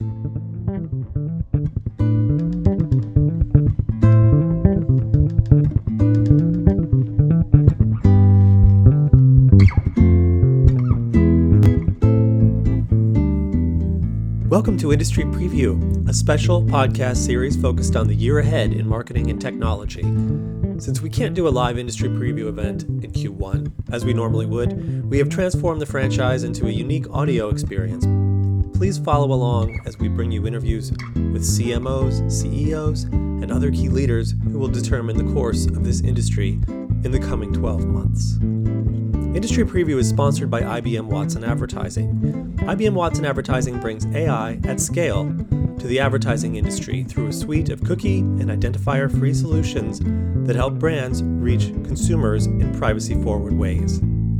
Welcome to Industry Preview, a special podcast series focused on the year ahead in marketing and technology. Since we can't do a live industry preview event in Q1, as we normally would, we have transformed the franchise into a unique audio experience. Please follow along as we bring you interviews with CMOs, CEOs, and other key leaders who will determine the course of this industry in the coming 12 months. Industry Preview is sponsored by IBM Watson Advertising. IBM Watson Advertising brings AI at scale to the advertising industry through a suite of cookie and identifier-free solutions that help brands reach consumers in privacy-forward ways.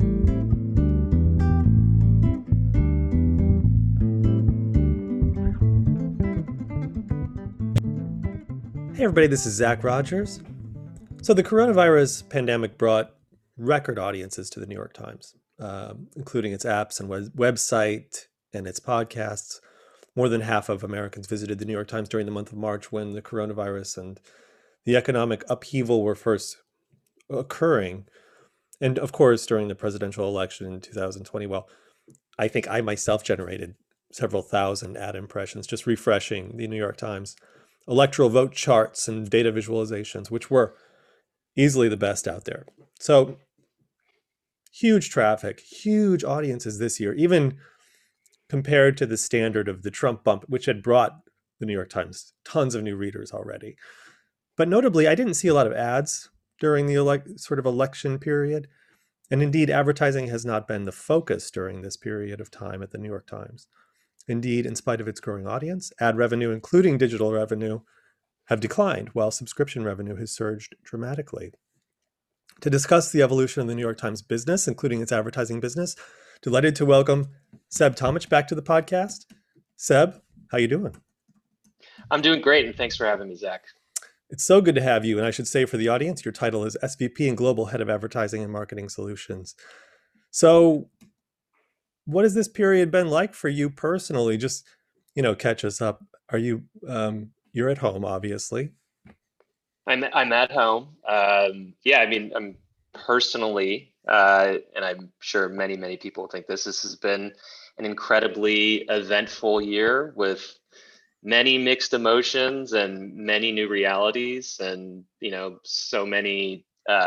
Hey everybody, this is Zach Rogers. So the coronavirus pandemic brought record audiences to the New York Times, including its apps and website and its podcasts. More than half of Americans visited the New York Times during the month of March when the coronavirus and the economic upheaval were first occurring. And of course, during the presidential election in 2020, well, I think I myself generated several thousand ad impressions just refreshing the New York Times electoral vote charts and data visualizations, which were easily the best out there. So huge traffic, huge audiences this year, even compared to the standard of the Trump bump, which had brought the New York Times tons of new readers already. But notably, I didn't see a lot of ads during the election period. And indeed, advertising has not been the focus during this period of time at the New York Times. Indeed, in spite of its growing audience, ad revenue, including digital revenue, have declined, while subscription revenue has surged dramatically. To discuss the evolution of the New York Times business, including its advertising business, delighted to welcome Seb Tomich back to the podcast. Seb, how you doing? I'm doing great, and thanks for having me, Zach. It's so good to have you, and I should say for the audience, your title is SVP and Global Head of Advertising and Marketing Solutions. So what has this period been like for you personally? Just, catch us up. Are you, you're at home, obviously. I'm at home. I'm personally, and I'm sure many people think this has been an incredibly eventful year with many mixed emotions and many new realities, and so many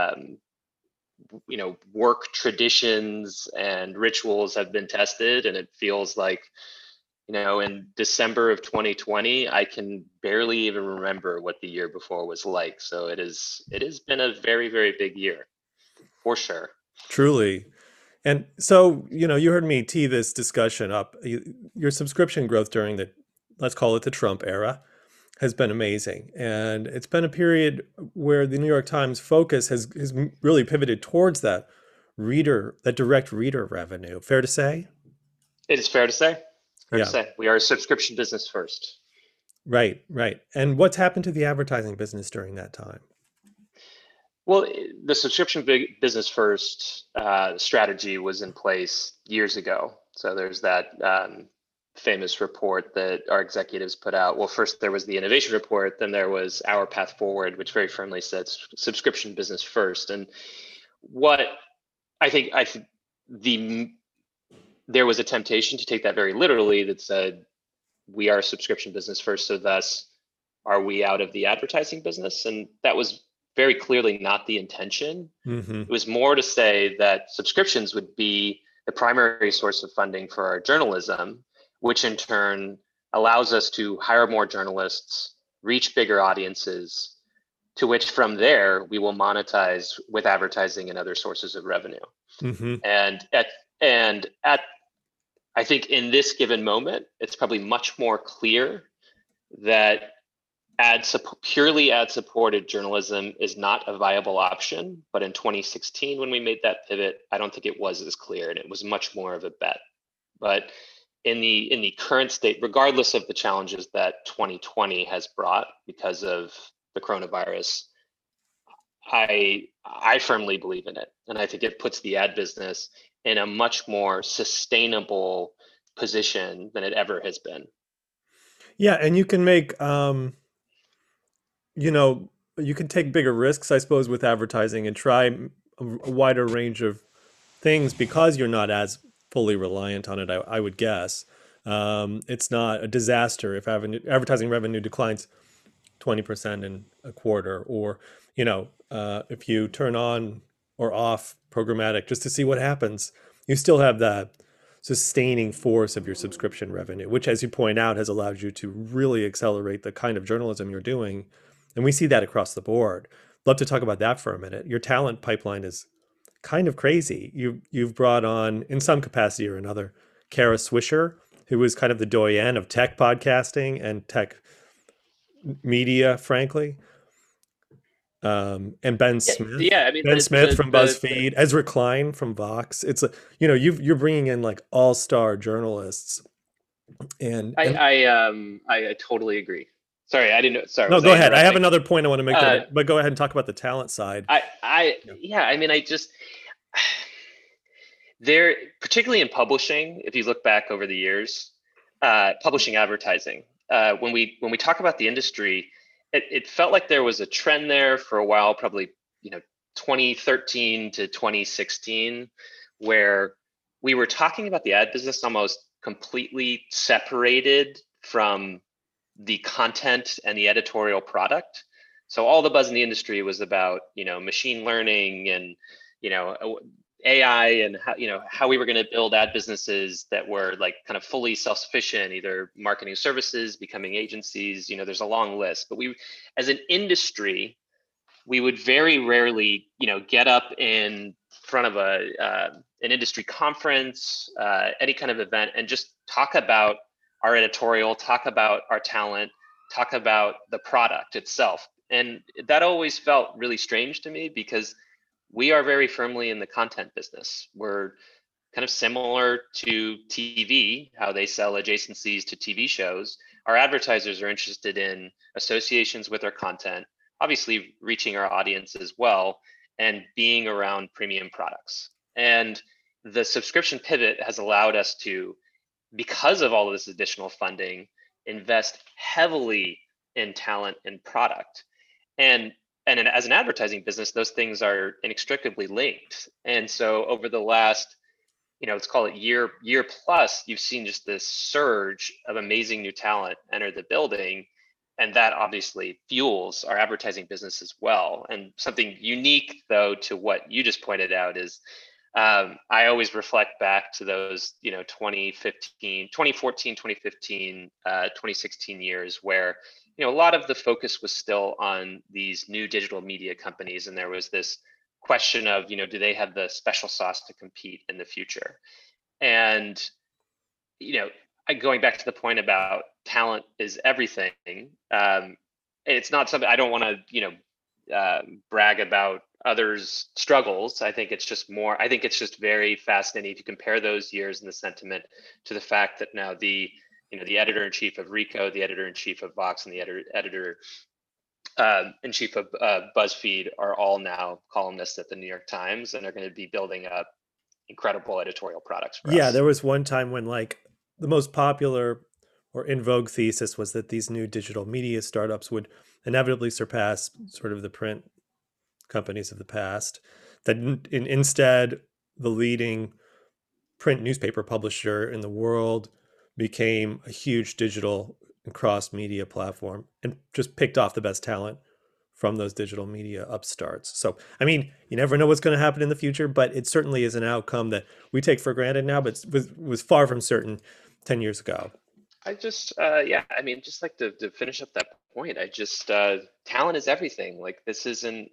work traditions and rituals have been tested, and it feels like in December of 2020, I can barely even remember what the year before was like. So it has been a very, very big year, for sure. Truly. And so, you heard me tee this discussion up. Your subscription growth during let's call it the Trump era, has been amazing. And it's been a period where the New York Times focus has really pivoted towards that direct reader revenue. Fair to say? It is fair to say. Fair to say. We are a subscription business first. Right. And what's happened to the advertising business during that time? Well, the subscription business first strategy was in place years ago. So there's that famous report that our executives put out. Well, first there was the innovation report, then there was Our Path Forward, which very firmly said subscription business first. And what I think there was a temptation to take that very literally, that said, we are a subscription business first, so thus are we out of the advertising business? And that was very clearly not the intention. Mm-hmm. It was more to say that subscriptions would be the primary source of funding for our journalism, which in turn allows us to hire more journalists, reach bigger audiences, to which from there we will monetize with advertising and other sources of revenue. Mm-hmm. And I think in this given moment, it's probably much more clear that purely ad-supported journalism is not a viable option. But in 2016, when we made that pivot, I don't think it was as clear, and it was much more of a bet. But in the current state, regardless of the challenges that 2020 has brought because of the coronavirus, I firmly believe in it, and I think it puts the ad business in a much more sustainable position than it ever has been. Yeah, and you can make you know, you can take bigger risks, I suppose, with advertising and try a wider range of things because you're not as fully reliant on it, I would guess. It's not a disaster if advertising revenue declines 20% in a quarter, or, if you turn on or off programmatic just to see what happens, you still have that sustaining force of your subscription revenue, which, as you point out, has allowed you to really accelerate the kind of journalism you're doing. And we see that across the board. Love to talk about that for a minute. Your talent pipeline is kind of crazy. You've brought on, in some capacity or another, Kara Swisher, who was kind of the doyen of tech podcasting and tech media, frankly. And Ben Yeah, Smith, yeah. I mean, Ben Smith from BuzzFeed, Ezra Klein from Vox. It's a, you're bringing in like all-star journalists, and I totally agree. Sorry, I didn't know. Sorry, no, was go I ahead. I have interrupting? another point I want to make there, Uh, but go ahead and talk about the talent side. Yeah. yeah. I mean, I just there, particularly in publishing, if you look back over the years, publishing advertising. When we talk about the industry, it felt like there was a trend there for a while, probably 2013 to 2016, where we were talking about the ad business almost completely separated from the content and the editorial product. So all the buzz in the industry was about machine learning and AI and how we were going to build ad businesses that were like kind of fully self-sufficient, either marketing services, becoming agencies. There's a long list, but we, as an industry, we would very rarely, get up in front of an industry conference, any kind of event, and just talk about our editorial, talk about our talent, talk about the product itself. And that always felt really strange to me because we are very firmly in the content business. We're kind of similar to TV, how they sell adjacencies to TV shows. Our advertisers are interested in associations with our content, obviously reaching our audience as well, and being around premium products. And the subscription pivot has allowed us to, because of all of this additional funding, invest heavily in talent and product. And as an advertising business, those things are inextricably linked. And so over the last, let's call it year plus, you've seen just this surge of amazing new talent enter the building. And that obviously fuels our advertising business as well. And something unique, though, to what you just pointed out is I always reflect back to those, 2015, 2014, 2015, 2016 years where, a lot of the focus was still on these new digital media companies. And there was this question of, do they have the special sauce to compete in the future? And, going back to the point about talent is everything. It's not something I don't want to, brag about others' struggles. I think it's just very fascinating if you compare those years and the sentiment to the fact that now the editor-in-chief of Rico, the editor-in-chief of Vox, and the editor-in-chief of BuzzFeed are all now columnists at the New York Times and are going to be building up incredible editorial products for Yeah, us. there was one time when like the most popular or in vogue thesis was that these new digital media startups would inevitably surpass sort of the print companies of the past. That instead, the leading print newspaper publisher in the world became a huge digital and cross media platform and just picked off the best talent from those digital media upstarts. So, I mean, you never know what's going to happen in the future, but it certainly is an outcome that we take for granted now, but was far from certain 10 years ago. I just, yeah, I mean, just like to finish up that point, talent is everything. Like this isn't,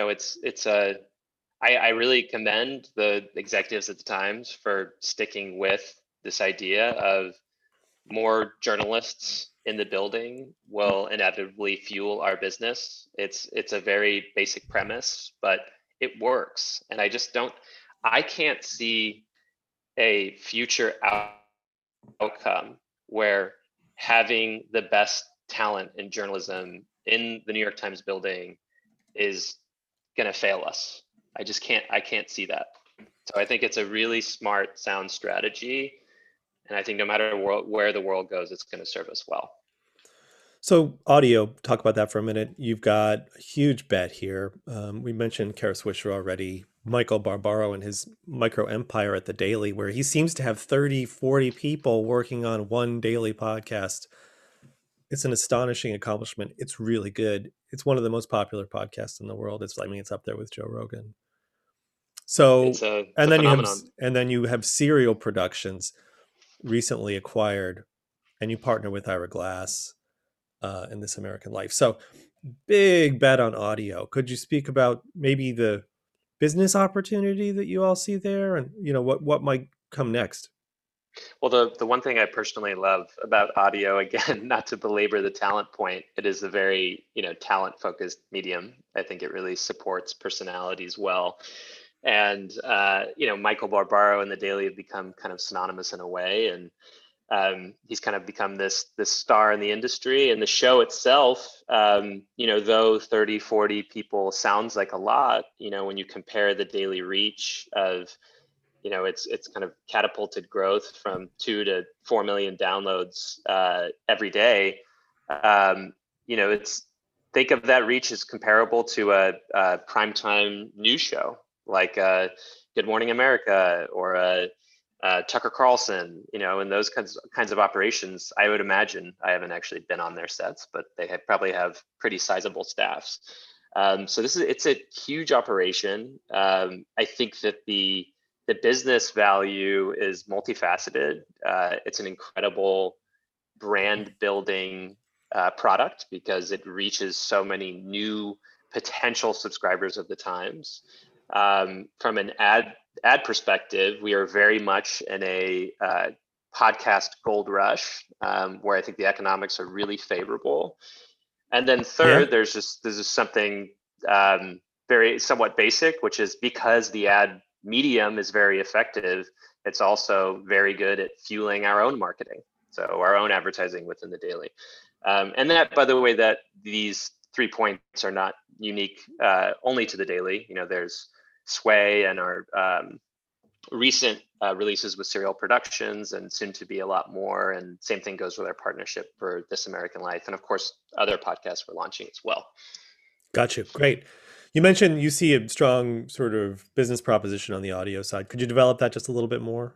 I really commend the executives at the Times for sticking with this idea of more journalists in the building will inevitably fuel our business. It's a very basic premise, but it works. And I can't see a future outcome where having the best talent in journalism in the New York Times building is going to fail us. I can't see that. So I think it's a really smart, sound strategy. And I think no matter where the world goes, it's going to serve us well. So audio, talk about that for a minute. You've got a huge bet here. We mentioned Kara Swisher already, Michael Barbaro and his micro empire at the Daily, where he seems to have 30, 40 people working on one daily podcast. It's an astonishing accomplishment. It's really good. It's one of the most popular podcasts in the world. I mean, it's up there with Joe Rogan. So, It's a phenomenon. and then you have Serial Productions recently acquired, and you partner with Ira Glass in This American Life. So, big bet on audio. Could you speak about maybe the business opportunity that you all see there, and what might come next? Well, the one thing I personally love about audio, again, not to belabor the talent point, it is a very, talent focused medium. I think it really supports personalities well. And Michael Barbaro and the Daily have become kind of synonymous in a way, and he's kind of become this star in the industry. And the show itself, though 30, 40 people sounds like a lot, when you compare the daily reach of, it's kind of catapulted growth from 2 to 4 million downloads every day. It's think of that reach as comparable to a primetime news show like Good Morning America or Tucker Carlson, and those kinds of operations. I would imagine, I haven't actually been on their sets, but probably have pretty sizable staffs. So it's a huge operation. I think that the business value is multifaceted. It's an incredible brand building product because it reaches so many new potential subscribers of the Times. From an ad perspective, we are very much in a podcast gold rush, where I think the economics are really favorable. And then Yeah. third, there's just something very somewhat basic, which is because the ad medium is very effective, it's also very good at fueling our own marketing, so our own advertising within the Daily. And that, by the way, that these 3 points are not unique only to the Daily. There's Sway and our recent releases with Serial Productions, and soon to be a lot more. And same thing goes with our partnership for This American Life, and of course other podcasts we're launching as well. Got you. Great. You mentioned you see a strong sort of business proposition on the audio side. Could you develop that just a little bit more?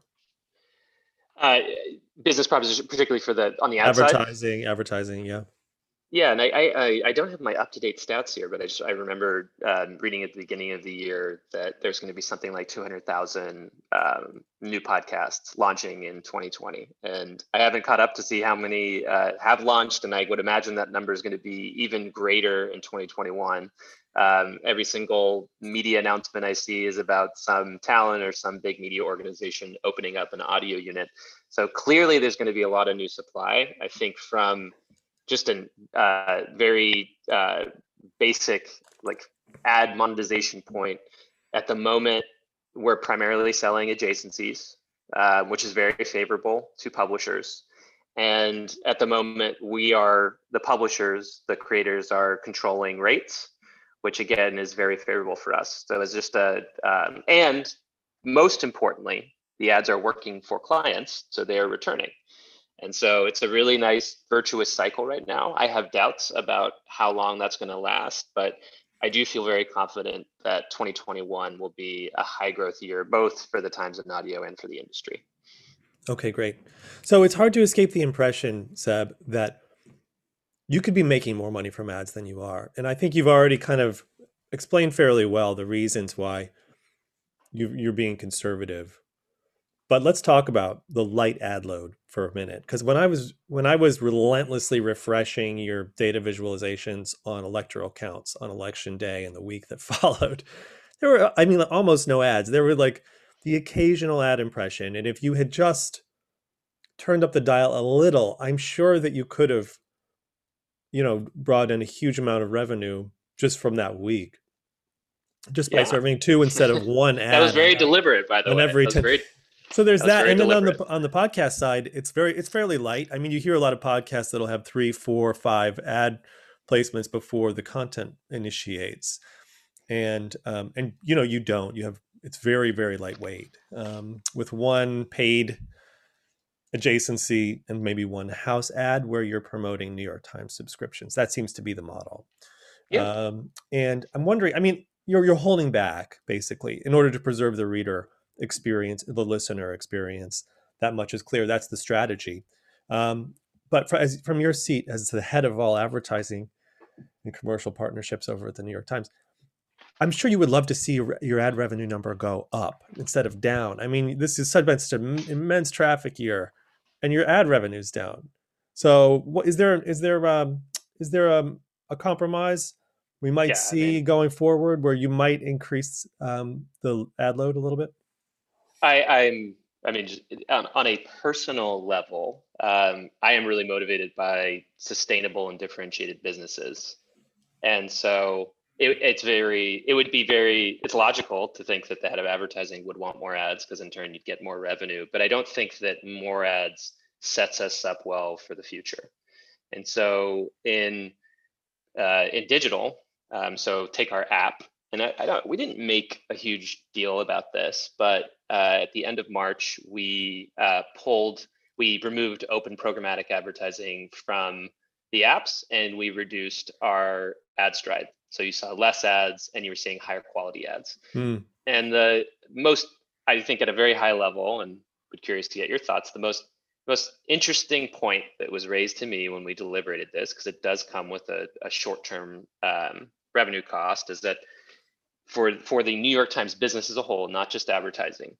Uh, Business proposition, particularly for on the ad side. Advertising, yeah. Yeah, and I don't have my up-to-date stats here, but I remember reading at the beginning of the year that there's going to be something like 200,000 new podcasts launching in 2020, and I haven't caught up to see how many have launched, and I would imagine that number is going to be even greater in 2021. Every single media announcement I see is about some talent or some big media organization opening up an audio unit. So clearly, there's going to be a lot of new supply. I think from just a very basic like ad monetization point. At the moment, we're primarily selling adjacencies, which is very favorable to publishers. And at the moment, we are the publishers, the creators are controlling rates, which again is very favorable for us. So it's just and most importantly, the ads are working for clients, so they are returning. And so it's a really nice virtuous cycle right now. I have doubts about how long that's going to last, but I do feel very confident that 2021 will be a high growth year, both for the Times and audio and for the industry. Okay, great. So it's hard to escape the impression, Seb, that you could be making more money from ads than you are. And I think you've already kind of explained fairly well the reasons why you're being conservative. But let's talk about the light ad load for a minute, because when I was relentlessly refreshing your data visualizations on electoral counts on election day and the week that followed, there were, I mean, almost no ads. There were like the occasional ad impression, and if you had just turned up the dial a little, I'm sure that you could have, brought in a huge amount of revenue just from that week, just by Yeah. serving two instead of one That was ad very deliberate, by the on way. every That was 10. very So there's that was that, very and then deliberate. on the podcast side, it's fairly light. I mean, you hear a lot of podcasts that'll have 3, 4, 5 ad placements before the content initiates, and you don't. You have, it's very, very lightweight, with one paid adjacency and maybe one house ad where you're promoting New York Times subscriptions. That seems to be the model. Yeah. And I'm wondering, I mean, you're holding back basically in order to preserve the reader experience, the listener experience. That much is clear. That's the strategy. Um, but from your seat as the head of all advertising and commercial partnerships over at the New York Times, I'm sure you would love to see your ad revenue number go up instead of down. I mean, this is such an immense traffic year, and your ad revenue is down. So, what is there a compromise we might Yeah. I see mean, going forward where you might increase the ad load a little bit? I'm, I mean, just on a personal level, I am really motivated by sustainable and differentiated businesses. And so it would be it's logical to think that the head of advertising would want more ads because in turn you'd get more revenue. But I don't think that more ads sets us up well for the future. And so in digital, so take our app, and I don't, we didn't make a huge deal about this, but at the end of March, we removed open programmatic advertising from the apps, and we reduced our ad stride. So you saw less ads, and you were seeing higher quality ads. Hmm. And the most, I think, at a very high level, and would curious to get your thoughts, the most interesting point that was raised to me when we deliberated this, because it does come with a short-term revenue cost, is that for the New York Times business as a whole, not just advertising,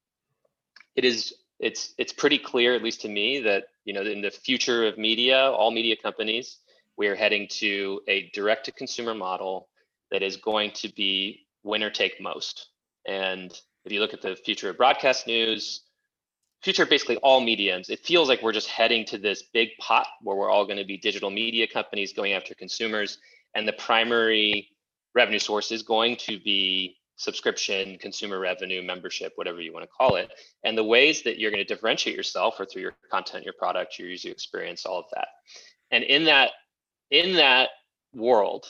it's pretty clear, at least to me, that in the future of media, all media companies, we are heading to a direct-to-consumer model that is going to be winner take most. And if you look at the future of broadcast news, future of basically all mediums, it feels like we're just heading to this big pot where we're all going to be digital media companies going after consumers, and the primary revenue source is going to be subscription, consumer revenue, membership, whatever you want to call it. And the ways that you're going to differentiate yourself are through your content, your product, your user experience, all of that. And in that world,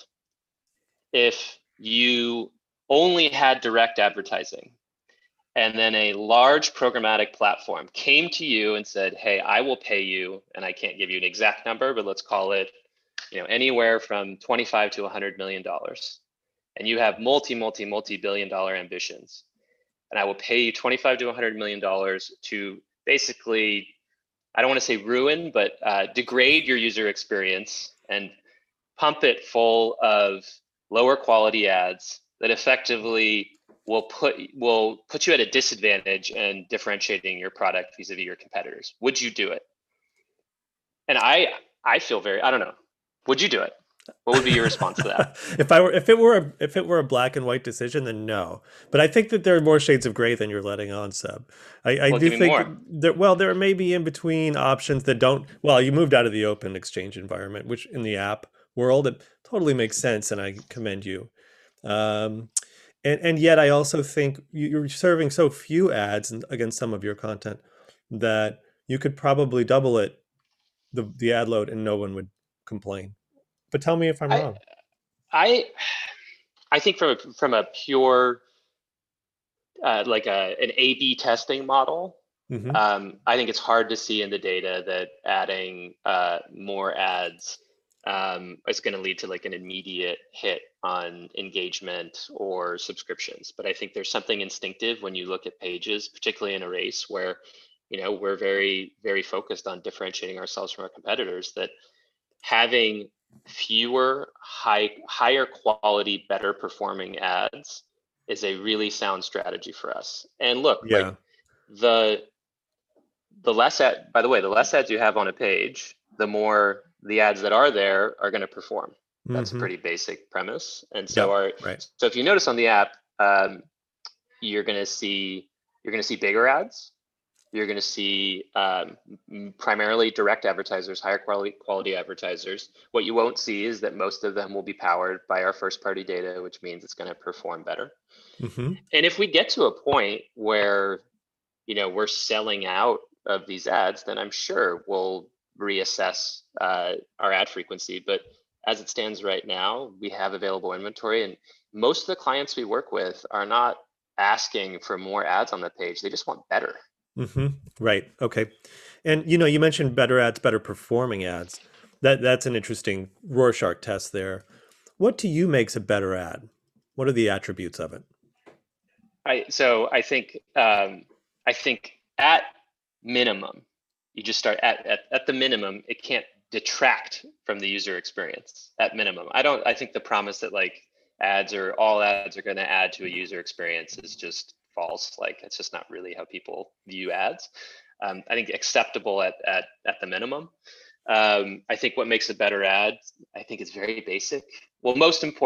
if you only had direct advertising, and then a large programmatic platform came to you and said, hey, I will pay you, and I can't give you an exact number, but let's call it anywhere from 25 to $100 million. And you have multi-billion dollar ambitions. And I will pay you 25 to $100 million to basically, I don't want to say ruin, but degrade your user experience and pump it full of lower quality ads that effectively will put you at a disadvantage and differentiating your product vis-a-vis your competitors. Would you do it? And I feel I don't know. Would you do it? What would be your response to that? If it were a black and white decision, then no. But I think that there are more shades of gray than you're letting on, Seb. I Well, do give me think more. there may be in between options that don't. Well, you moved out of the open exchange environment, which in the app world it totally makes sense, and I commend you. Um, and yet, I also think you're serving so few ads against some of your content that you could probably double the ad load, and no one would complain. But tell me if I'm I wrong. I I think from a pure like an A/B testing model, Hmm. I think it's hard to see in the data that adding more ads is going to lead to like an immediate hit on engagement or subscriptions. But I think there's something instinctive when you look at pages, particularly in a race where we're very, very focused on differentiating ourselves from our competitors, that having fewer higher quality, better performing ads is a really sound strategy for us. And look, like Yeah. the by the way, the less ads you have on a page, the more the ads that are there are going to perform. That's a Hmm. pretty basic premise. And so Yep. Right. so if you notice on the app, you're going to see bigger ads. You're going to see primarily direct advertisers, higher quality advertisers. What you won't see is that most of them will be powered by our first party data, which means it's going to perform better. Hmm. And if we get to a point where we're selling out of these ads, then I'm sure we'll reassess our ad frequency. But as it stands right now, we have available inventory, and most of the clients we work with are not asking for more ads on the page. They just want better. Hmm. Right. Okay. And you mentioned better ads, better performing ads. That's an interesting Rorschach test there. What to you makes a better ad? What are the attributes of it? So I think at minimum, you just start at the minimum, it can't detract from the user experience at minimum. I think the promise that like all ads are going to add to a user experience is just false. Like it's just not really how people view ads. I think acceptable at the minimum. I think what makes a better ad, I think, is very basic. Well,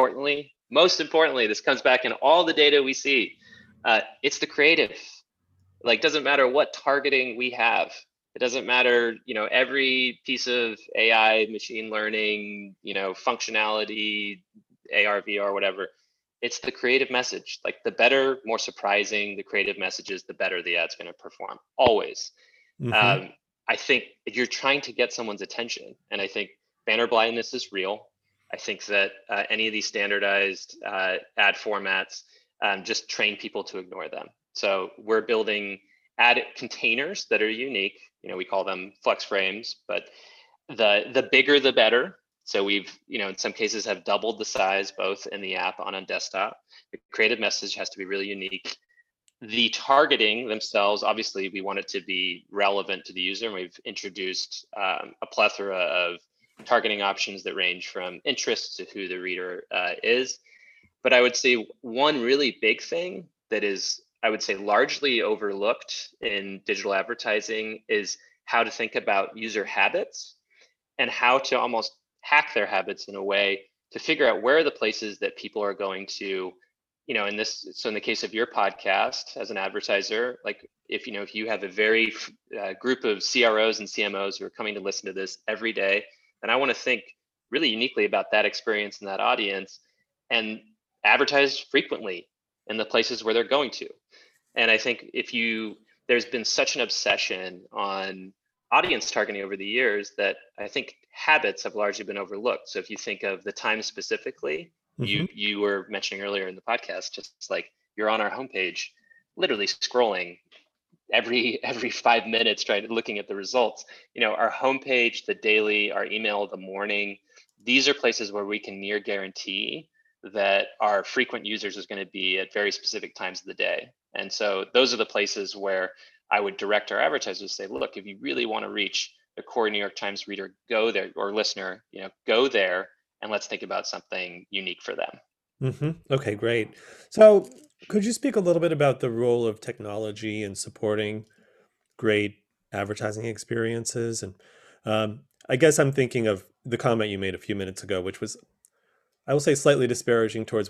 most importantly, this comes back in all the data we see. It's the creative. Like, doesn't matter what targeting we have. It doesn't matter, every piece of AI, machine learning, functionality, AR, VR, whatever. It's the creative message. Like, the better, more surprising the creative message is, the better the ad's going to perform. Always. Hmm. Um, I think you're trying to get someone's attention, and I think banner blindness is real. I think that any of these standardized ad formats just train people to ignore them. So we're building ad containers that are unique. We call them flex frames, but the bigger the better. So we've, in some cases have doubled the size both in the app and on desktop. The creative message has to be really unique. The targeting themselves, obviously, we want it to be relevant to the user. And we've introduced a plethora of targeting options that range from interests to who the reader is. But I would say one really big thing that is, I would say, largely overlooked in digital advertising is how to think about user habits and how to almost hack their habits in a way to figure out where are the places that people are going to, so in the case of your podcast as an advertiser, like if you have a very group of CROs and CMOs who are coming to listen to this every day, then I want to think really uniquely about that experience and that audience and advertise frequently in the places where they're going to. And I think there's been such an obsession on audience targeting over the years that I think habits have largely been overlooked. So if you think of the Times specifically, Hmm. you were mentioning earlier in the podcast, just like you're on our homepage, literally scrolling every 5 minutes, looking at the results. Our homepage, the daily, our email, the morning, these are places where we can near guarantee that our frequent users is going to be at very specific times of the day. And so those are the places where I would direct our advertisers to say, look, if you really want to reach the core New York Times reader, go there, or listener, go there, and let's think about something unique for them. Hmm. Okay, great. So, could you speak a little bit about the role of technology in supporting great advertising experiences? And I guess I'm thinking of the comment you made a few minutes ago, which was, I will say, slightly disparaging towards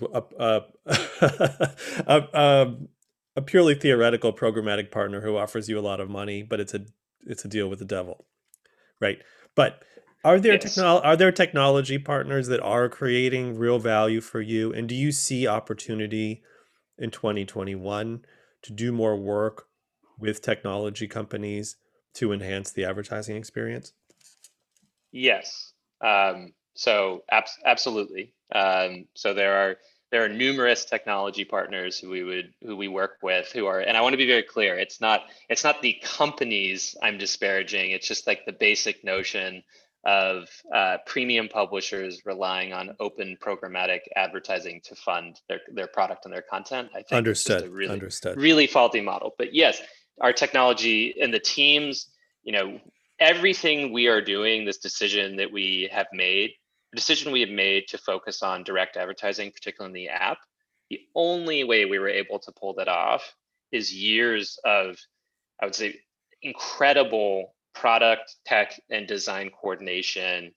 a, a purely theoretical programmatic partner who offers you a lot of money, but it's a deal with the devil, right? But Yes. are there technology partners that are creating real value for you? And do you see opportunity in 2021 to do more work with technology companies to enhance the advertising experience? Yes. Absolutely. So there are numerous technology partners who we work with who are, and I want to be very clear, it's not the companies I'm disparaging. It's just like the basic notion of premium publishers relying on open programmatic advertising to fund their product and their content. I think it's just a Understood. Understood. really faulty model. But yes, our technology and the teams, you know, everything we are doing, this decision that we have made, the decision we have made to focus on direct advertising, particularly in the app, the only way we were able to pull that off is years of, I would say, incredible product, tech, and design coordination.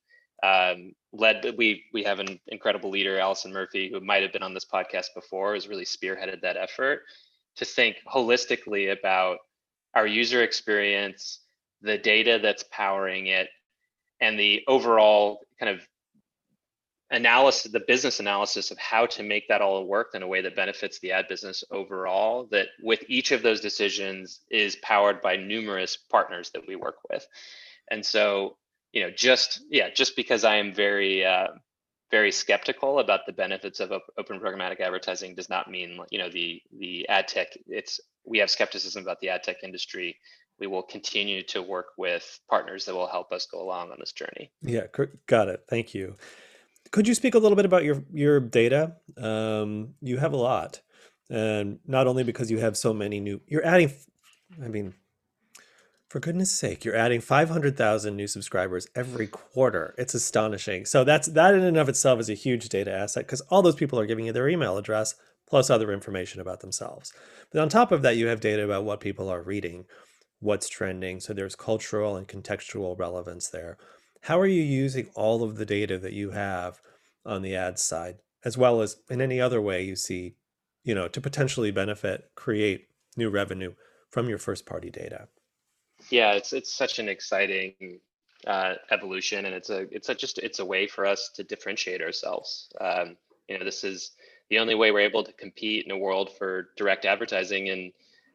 We have an incredible leader, Allison Murphy, who might have been on this podcast before, has really spearheaded that effort to think holistically about our user experience, the data that's powering it, and the overall kind of analysis, the business analysis of how to make that all work in a way that benefits the ad business overall, that with each of those decisions is powered by numerous partners that we work with. And so, just because I am very very skeptical about the benefits of open programmatic advertising does not mean, the ad tech. We have skepticism about the ad tech industry. We will continue to work with partners that will help us go along on this journey. Yeah, got it. Thank you. Could you speak a little bit about your data? You have a lot, and not only because you have so many you're adding. I mean, for goodness sake, you're adding 500,000 new subscribers every quarter. It's astonishing. So that in and of itself is a huge data asset because all those people are giving you their email address plus other information about themselves. But on top of that, you have data about what people are reading, what's trending. So there's cultural and contextual relevance there. How are you using all of the data that you have on the ads side, as well as in any other way you see, to potentially create new revenue from your first party data? Yeah, it's such an exciting evolution, and it's a way for us to differentiate ourselves. This is the only way we're able to compete in a world for direct advertising, and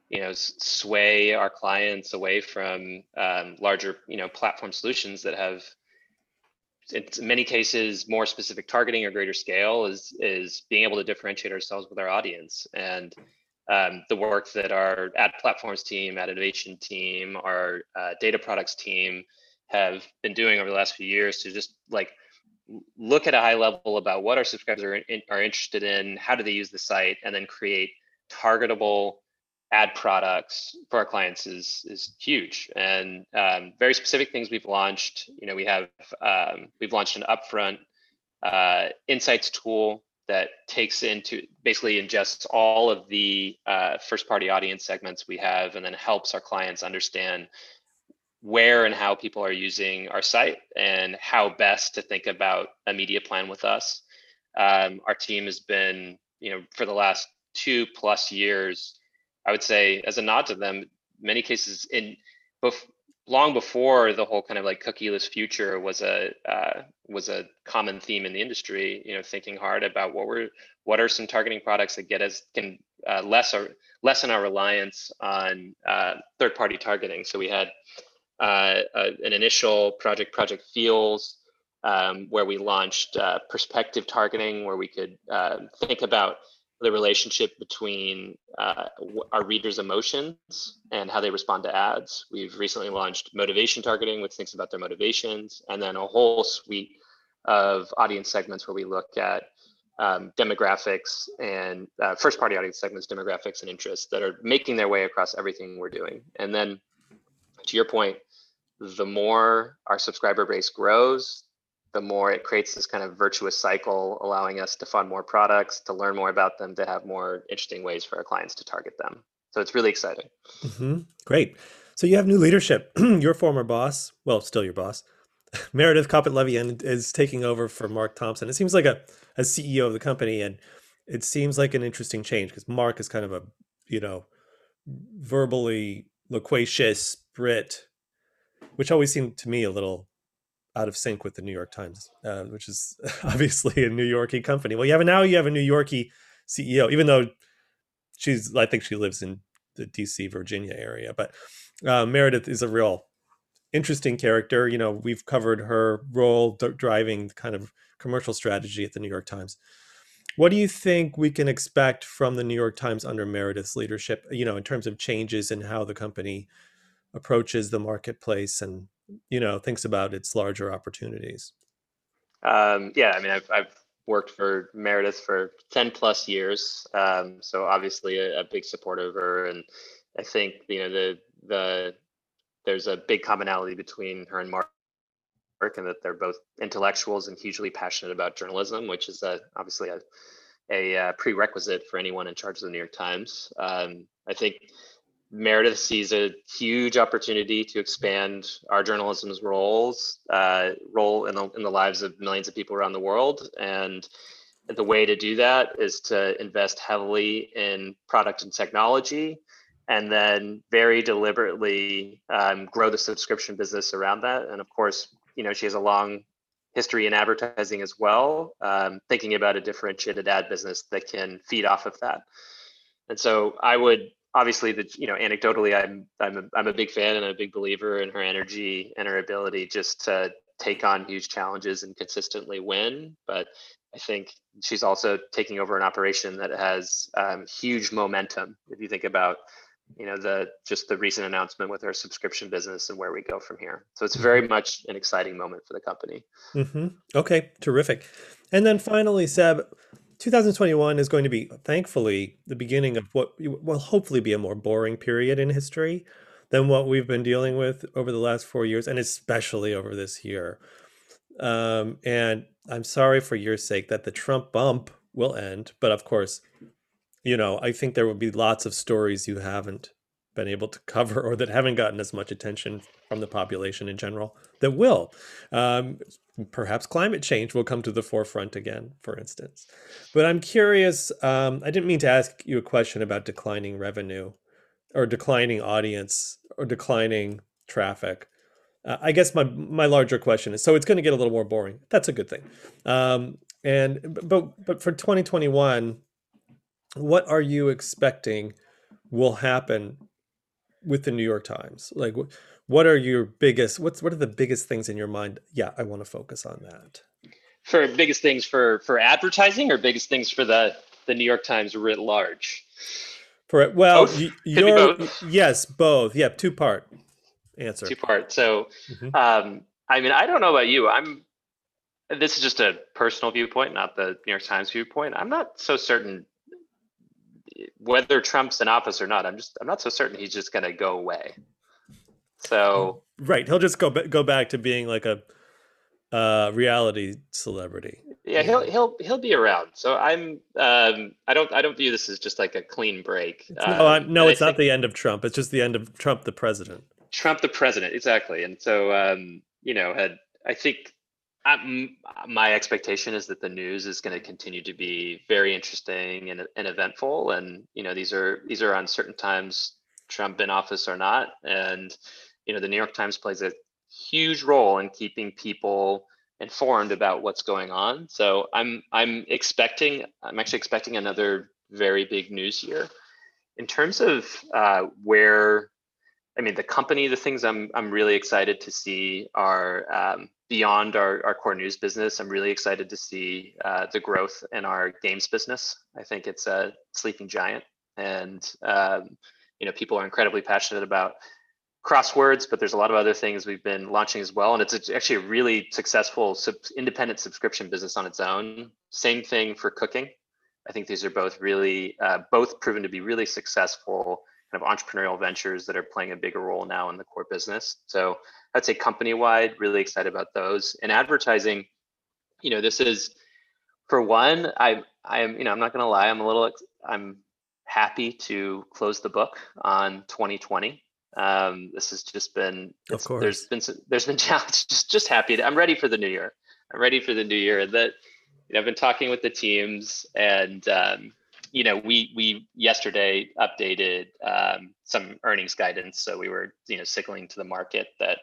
sway our clients away from larger platform solutions that have, in many cases, more specific targeting or greater scale. Is being able to differentiate ourselves with our audience. And the work that our ad platforms team, ad innovation team, our data products team have been doing over the last few years to just look at a high level about what our subscribers are interested in, how do they use the site, and then create targetable ad products for our clients is huge. And very specific things we've launched. We've launched an upfront insights tool that basically ingests all of the first party audience segments we have, and then helps our clients understand where and how people are using our site and how best to think about a media plan with us. Our team has been, for the last 2+ years, I would say, as a nod to them, many cases long before the whole kind of cookieless future was a common theme in the industry, thinking hard about what are some targeting products that can lessen our reliance on third-party targeting. So we had an initial Project Feels, where we launched perspective targeting, where we could think about the relationship between our readers' emotions and how they respond to ads. We've recently launched motivation targeting, which thinks about their motivations, and then a whole suite of audience segments where we look at demographics and first-party audience segments, demographics and interests that are making their way across everything we're doing. And then, to your point, the more our subscriber base grows, the more it creates this kind of virtuous cycle, allowing us to fund more products, to learn more about them, to have more interesting ways for our clients to target them. So it's really exciting. Mm-hmm. Great. So you have new leadership. Your former boss, well, still your boss, Meredith Kopit Levien, is taking over for Mark Thompson. It seems like a CEO of the company, and it seems like an interesting change because Mark is kind of a, verbally loquacious Brit, which always seemed to me a little out of sync with the New York Times, which is obviously a New Yorkie company. Well, you have a New Yorkie CEO, even though I think she lives in the DC, Virginia area. But Meredith is a real interesting character. We've covered her role driving kind of commercial strategy at the New York Times. What do you think we can expect from the New York Times under Meredith's leadership, in terms of changes in how the company approaches the marketplace and thinks about its larger opportunities? I've worked for Meredith for 10+ years, so obviously a big supporter of her, and I think there's a big commonality between her and Mark, and that they're both intellectuals and hugely passionate about journalism, which is obviously a prerequisite for anyone in charge of the New York Times. I think Meredith sees a huge opportunity to expand our journalism's role in the lives of millions of people around the world. And the way to do that is to invest heavily in product and technology, and then very deliberately grow the subscription business around that. And of course, she has a long history in advertising as well, thinking about a differentiated ad business that can feed off of that. And so I would obviously, anecdotally, I'm a big fan and a big believer in her energy and her ability just to take on huge challenges and consistently win. But I think she's also taking over an operation that has huge momentum. If you think about, the recent announcement with our subscription business and where we go from here. So it's very much an exciting moment for the company. Okay, terrific. And then finally, Seb, 2021 is going to be, thankfully, the beginning of what will hopefully be a more boring period in history than what we've been dealing with over the last 4 years, and especially over this year. And I'm sorry for your sake that the Trump bump will end, but of course, I think there will be lots of stories you haven't been able to cover or that haven't gotten as much attention from the population in general that will. Perhaps climate change will come to the forefront again, for instance. But I'm curious, I didn't mean to ask you a question about declining revenue or declining audience or declining traffic. I guess my larger question is, so it's going to get a little more boring. That's a good thing. But for 2021, what are you expecting will happen with the New York Times? Like, what are the biggest things in your mind? Yeah, I want to focus on that. For biggest things for advertising, or biggest things for the New York Times writ large? For it, well, Both. Could be both. Yes, both. Yeah, two-part answer. Two-part. So, I mean, I don't know about you. This is just a personal viewpoint, not the New York Times viewpoint. I'm not so certain whether Trump's in office or not. I'm not so certain he's just going to go away. So right, he'll just go back to being like a reality celebrity. Yeah, he'll be around. So I don't view this as just like a clean break. No, it's not the end of Trump. It's just the end of Trump the president. Trump the president, exactly. And so I think my expectation is that the news is going to continue to be very interesting and eventful. And these are uncertain times, Trump in office or not. And the New York Times plays a huge role in keeping people informed about what's going on. So I'm actually expecting another very big news year. In terms of the company, the things I'm really excited to see are beyond our core news business. I'm really excited to see the growth in our games business. I think it's a sleeping giant, and people are incredibly passionate about crosswords, but there's a lot of other things we've been launching as well. And it's actually a really successful independent subscription business on its own. Same thing for cooking. I think these are both proven to be really successful kind of entrepreneurial ventures that are playing a bigger role now in the core business. So I'd say company-wide, really excited about those. In advertising, this is, for one, I'm not going to lie, I'm happy to close the book on 2020. This has just been, of course, there's been challenges. Just happy. I'm ready for the new year. I'm ready for the new year. That I've been talking with the teams, and we yesterday updated some earnings guidance. So we were signaling to the market that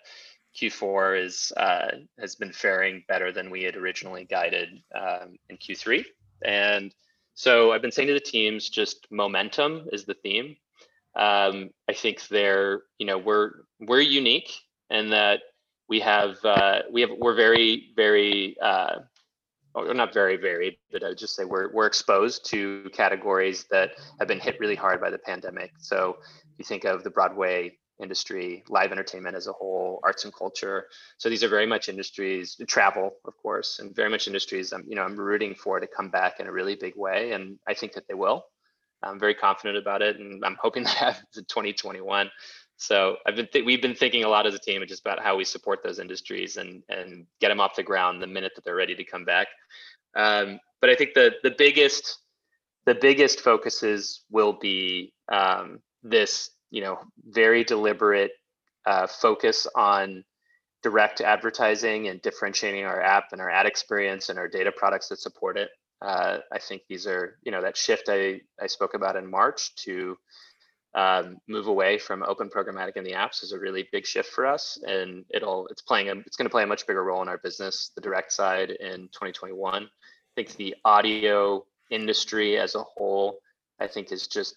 Q4 has been faring better than we had originally guided in Q3, and so I've been saying to the teams, just momentum is the theme. I think we're unique in that we're very, very, or not very varied, but I would just say we're exposed to categories that have been hit really hard by the pandemic. So if you think of the Broadway industry, live entertainment as a whole, arts and culture. So these are very much industries, travel, of course, and very much industries I'm rooting for to come back in a really big way. And I think that they will. I'm very confident about it, and I'm hoping that happens in 2021. So we've been thinking a lot as a team just about how we support those industries and get them off the ground the minute that they're ready to come back. But I think the biggest focuses will be this very deliberate focus on direct advertising and differentiating our app and our ad experience and our data products that support it. I think these are, that shift I spoke about in March to move away from open programmatic in the apps is a really big shift for us, and it's going to play a much bigger role in our business, the direct side, in 2021. I think the audio industry as a whole, I think, is just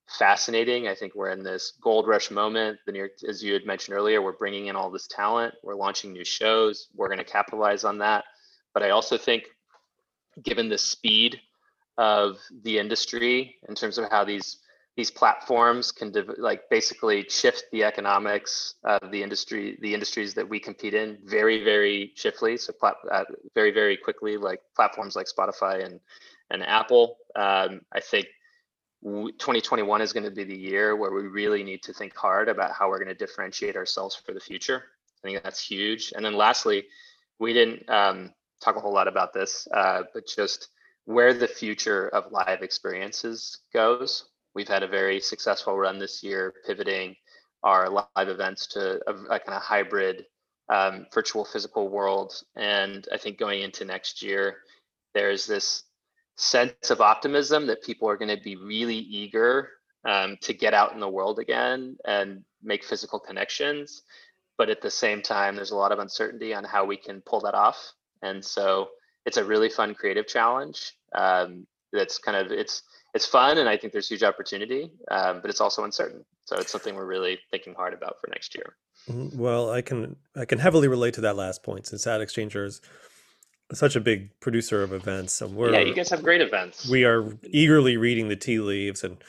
fascinating. I think we're in this gold rush moment. As you had mentioned earlier, we're bringing in all this talent. We're launching new shows. We're going to capitalize on that. But I also think, given the speed of the industry in terms of how these platforms can basically shift the economics of the industries that we compete in very, very swiftly. So very, very quickly, like platforms like Spotify and Apple. I think 2021 is going to be the year where we really need to think hard about how we're going to differentiate ourselves for the future. I think that's huge. And then lastly, we didn't talk a whole lot about this, but just where the future of live experiences goes. We've had a very successful run this year, pivoting our live events to a kind of hybrid virtual physical world. And I think going into next year, there's this sense of optimism that people are going to be really eager to get out in the world again and make physical connections. But at the same time, there's a lot of uncertainty on how we can pull that off. And so it's a really fun creative challenge. That's kind of, it's fun, and I think there's huge opportunity, but it's also uncertain. So it's something we're really thinking hard about for next year. Well, I can heavily relate to that last point, since AdExchanger is such a big producer of events. And you guys have great events. We are eagerly reading the tea leaves and,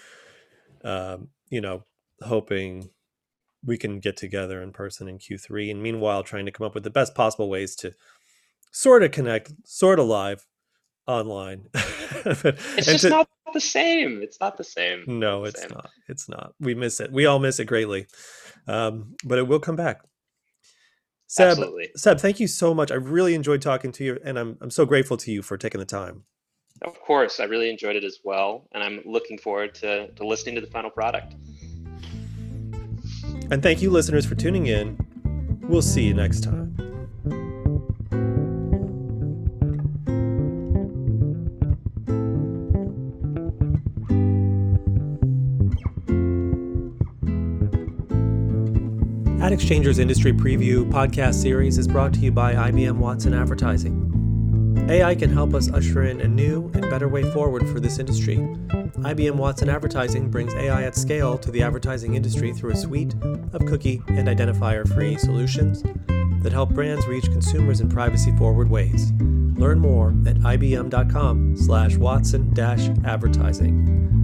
hoping we can get together in person in Q3. And meanwhile, trying to come up with the best possible ways to sort of connect, sort of live, online. It's just not the same. It's not the same. No, it's not. It's not. We miss it. We all miss it greatly. But it will come back. Absolutely. Seb, thank you so much. I really enjoyed talking to you, and I'm so grateful to you for taking the time. Of course, I really enjoyed it as well, and I'm looking forward to listening to the final product. And thank you, listeners, for tuning in. We'll see you next time. AdExchanger's Industry Preview podcast series is brought to you by IBM Watson Advertising. AI can help us usher in a new and better way forward for this industry. IBM Watson Advertising brings AI at scale to the advertising industry through a suite of cookie and identifier-free solutions that help brands reach consumers in privacy-forward ways. Learn more at ibm.com/Watson-advertising.